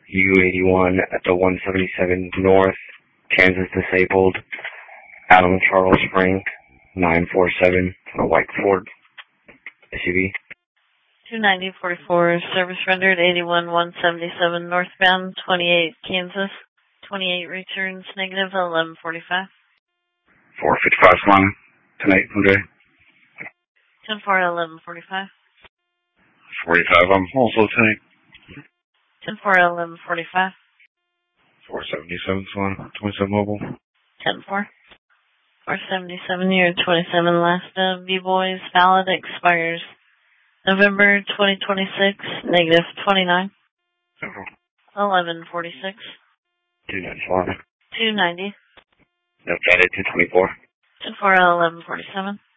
U81 at the 177 North, Kansas disabled. Adam Charles Frank, 947, a white Ford SUV. 29044, service rendered 81-177 northbound, 28 Kansas. 28 returns negative 1145. 455 Solana, tonight, Jose. 10-4-1145. 45, I'm also tonight. 10-4-1145. 477 Solana, 27 mobile. 10-4. 477 year 27 last of B-Boys valid expires November 2026, negative 29. 1146. 290 Solana. 290. No, valid 224. 10-4-1147.